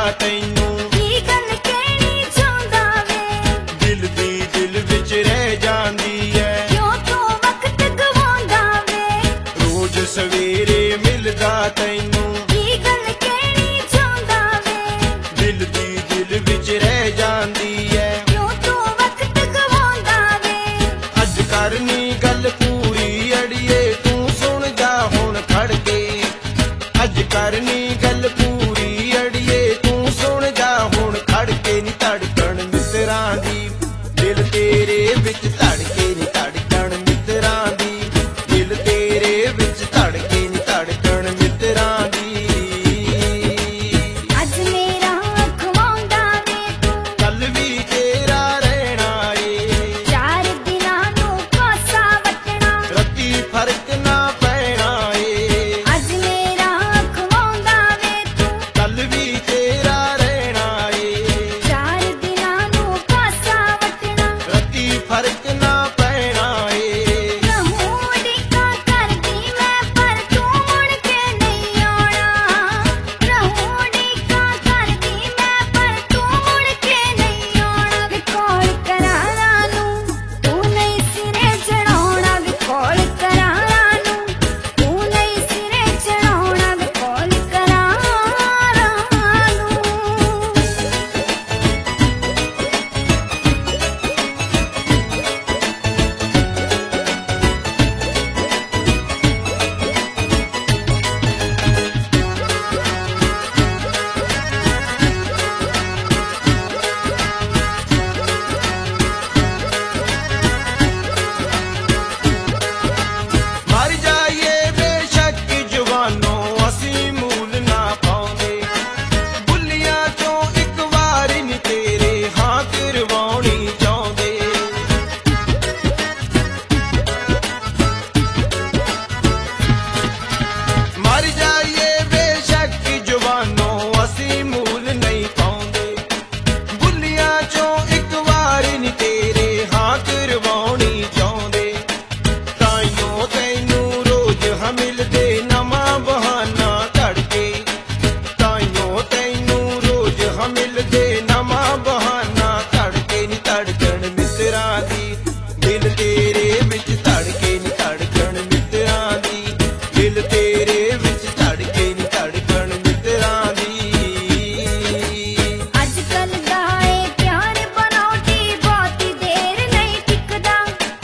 ਤੈਨੂੰ ਕੀ ਗੱਲ ਕਹਿਣੀ ਚਾਹੁੰਦਾ ਵੇ ਦਿਲ ਦੀ ਦਿਲ ਵਿੱਚ ਰਹਿ ਜਾਂਦੀ ਐ ਕਿਉਂ ਤੂੰ ਵਕਤ ਗਵਾਉਂਦਾ ਵੇ ਰੋਜ਼ ਸਵੇਰੇ ਮਿਲਦਾ ਤੈਨੂੰ ਕੀ ਗੱਲ ਕਹਿਣੀ ਚਾਹੁੰਦਾ ਵੇ ਦਿਲ ਦੀ ਦਿਲ ਵਿੱਚ ਰਹਿ ਜਾਂਦੀ ਐ ਕਿਉਂ ਤੂੰ ਵਕਤ ਗਵਾਉਂਦਾ ਵੇ ਅੱਜ ਕਰਨੀ ਗੱਲ ਪੂਰੀ ਅੜੀਏ ਤੂੰ ਸੁਣ ਜਾ ਹੁਣ ਖੜ ਕੇ ਅੱਜ ਕਰਨੀ ਗੱਲ ਪੂਰੀ ਅੜੀਏ ਤੂੰ ਸੁਣ ਜਾ ਹੁਣ ਖੜ ਕੇ ਨੀ ਧੜਕਣ ਮਿੱਤਰਾਂ ਦੀ ਦਿਲ ਤੇਰੇ ਵਿੱਚ ਧੜਕੇ ਨੀ ਧੜਕਣ ਮਿੱਤਰਾਂ ਦੀ ਦਿਲ ਤੇਰੇ ਵਿੱਚ ਧੜਕੇ ਨੀ ਧੜਕਣ ਮਿੱਤਰਾਂ ਦੀ ਅੱਜ ਮੇਰਾ ਖਵਾਉਂਦਾ ਵੇ ਤੂੰ ਕੱਲ ਵੀ ਤੇਰਾ ਰਹਿਣਾ ਏ 4 ਦਿਨਾਂ ਨੂੰ ਕੋਸਾ ਵਟਣਾ ਰੱਤੀ ਫਰਕ ਨਾ ਪੈਣਾ ਏ ਅੱਜ ਮੇਰਾ ਖਵਾਉਂਦਾ ਵੇ ਤੂੰ ਕੱਲ ਵੀ ਤੇਰਾ ਰਹਿਣਾ ਏ 4 ਦਿਨਾਂ ਨੂੰ ਕੋਸਾ ਵਟਣਾ ਰੱਤੀ ਫਰਕ ਨਾ ਪੈਣਾ ਏ ਰਹੂੰ ਉਡੀਕਾਂ ਕਰਦੀ ਮੈਂ ਪਰ ਤੂੰ ਮੁੜ ਕੇ ਨਹੀਂ ਆਉਣਾ ਰਹੂੰ ਉਡੀਕਾਂ ਕਰਦੀ ਮੈਂ ਪਰ ਤੂੰ ਮੁੜ ਕੇ ਨਹੀਂ ਆਉਣਾ ਵੇ ਕੋਲ ਕਰਾਰਾਂ ਨੂੰ ਤੂੰ ਨਹੀਂ ਸਿਰੇ ਚੜਾਉਣਾ ਵੇ ਕੋਲ ਕਰਾਰਾਂ ਨੂੰ ਤੂੰ ਨਹੀਂ ਸਿਰੇ ਚੜਾਉਣਾ ਵੇ ਕੋਲ ਕਰਾਰਾਂ ਨੂੰ ਮਰ ਜਾਈਏ ਬੇਸ਼ੱਕ ਜਵਾਨੋਂ ਅਸੀਂ ਮੂਲ ਨਾ ਪਾਉਂਦੇ ਬੁੱਲੀਆਂ ਚੋਂ ਇੱਕ ਵਾਰ ਨੀ ਤੇਰੇ ਹਾਂ ਕਰਵਾਉਣੀ ਚਾਹੁੰਦੇ ਮਰ ਜਾਈਏ ਬੇਸ਼ੱਕ ਜਵਾਨੋਂ ਅਸੀਂ ਮੂਲ ਨਹੀਂ ਪਾਉਂਦੇ ਬੁੱਲੀਆਂ ਚੋਂ ਇੱਕ ਵਾਰ ਨੀ ਤੇਰੇ ਹਾਂ ਕਰਵਾਉਣੀ ਚਾਹੁੰਦੇ ਤਾਈਓ ਤੈਨੂੰ ਰੋਜ਼ ਮਿਲਦੇ ਨਵਾਂ ਬਹਾਨਾ ਧੜਕੇ ਤਾਈਓ ਤੈਨੂੰ ਰੋਜ਼ ਮਿਲਦੇ ਨਵਾਂ ਬਹਾਨਾ ਧੜਕੇ ਨੀ ਧੜਕਣ ਮਿੱਤਰਾਂ ਦੀ ਦਿਲ ਤੇਰੇ ਵਿੱਚ ਧੜਕੇ ਨੀ ਧੜਕਣ ਮਿੱਤਰਾਂ ਦੀ ਦਿਲ ਤੇਰੇ ਵਿੱਚ ਧੜਕੇ ਨੀ ਧੜਕਣ ਮਿੱਤਰਾਂ ਦੀ ਅੱਜ ਕੱਲ ਦਾ ਏ ਪਿਆਰ ਬਣਾਉਟੀ ਬਹੁਤੀ ਦੇਰ ਨਹੀਂ ਟਿਕਦਾ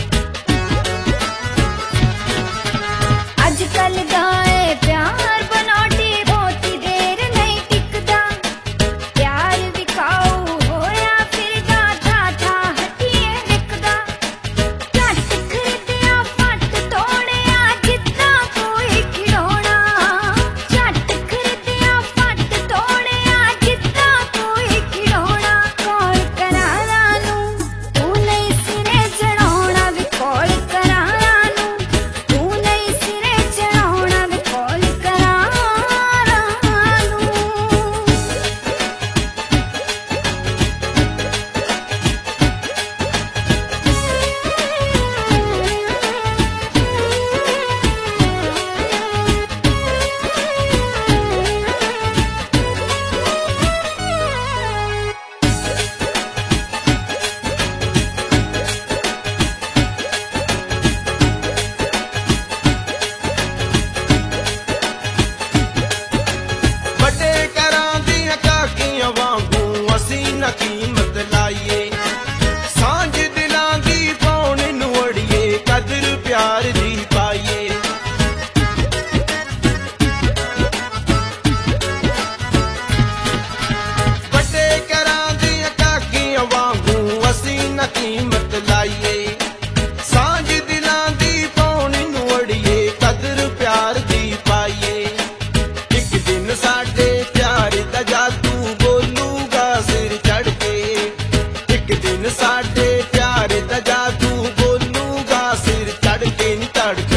ਅੱਜ ਕੱਲ ਦਾ ਏ ਪਿਆਰ ਬਣਾਉਟੀ ਬਹੁਤੀ ਦੇਰ ਨਹੀਂ ਟਿਕਦਾ ਪਿਆਰ ਵਿਕਾਊ ਹੋਇਆ ਫਿਰਦਾ ਠਾਠਾ ਹਟੀਏ ਵਿਕਦਾ ਝੱਟ ਖਰੀਦਿਆ ਫੱਟ ਤੋੜਿਆ ਜਿੱਦਾਂ ਕੋਈ ਖਿਡੌਣਾ ਝੱਟ ਖਰੀਦਿਆ ਫੱਟ ਤੋੜਿਆ ਜਿੱਦਾਂ ਕੋਈ ਖਿਡੌਣਾ ਕੋਲ ਕਰਾਰਾਂ ਨੂੰ ਤੂੰ ਨਹੀਂ ਸਿਰੇ ਚੜਾਉਣਾ ਵੇ ਕੋਲ ਕਰਾਰਾਂ ਨੂੰ ਤੂੰ ਨਹੀਂ ਸਿਰੇ ਚੜਾਉਣਾ ਵੇ ਕੋਲ ਕਰਾਰਾਂ ਨੂੰ ਵੱਡੇ ਘਰਾਂ ਦੀਆਂ ਕਾਕੀਆਂ ਵਾਂਗੂ ਅਸੀਂ ਨਾ ਕੀਮਤ ਲਾਈਏ ਸਾਂਝ ਦਿਲਾਂ ਦੀ ਪਾਉਣ ਨੂੰ ਅੜੀਏ ਕਦਰ ਪਿਆਰ ਦੀ ਪਾਈਏ ਵੱਡੇ ਘਰਾਂ ਦੀਆਂ ਕਾਕੀਆਂ ਵਾਂਗੂ ਅਸੀਂ ਨਾ ਕੀਮਤ ਲਾਈਏ ਸਾਂਝ ਦਿਲਾਂ ਦੀ ਪਾਉਣ ਨੂੰ ਅੜੀਏ ਕਦਰ ਪਿਆਰ ਦੀ ਪਾਈਏ ਇੱਕ ਦਿਨ ਸਾਡੇ ਪਿਆਰ ਦਾ ਜਾਦੂ ਬੋਲੂਗਾ ਸਿਰ ਚੜ ਕੇ ਇੱਕ ਦਿਨ ਸਾਡੇ ਪਿਆਰ ਦਾ ਜਾਦੂ ਬੋਲੂਗਾ ਸਿਰ ਚੜ ਕੇ ਨੀ ਧੜਕ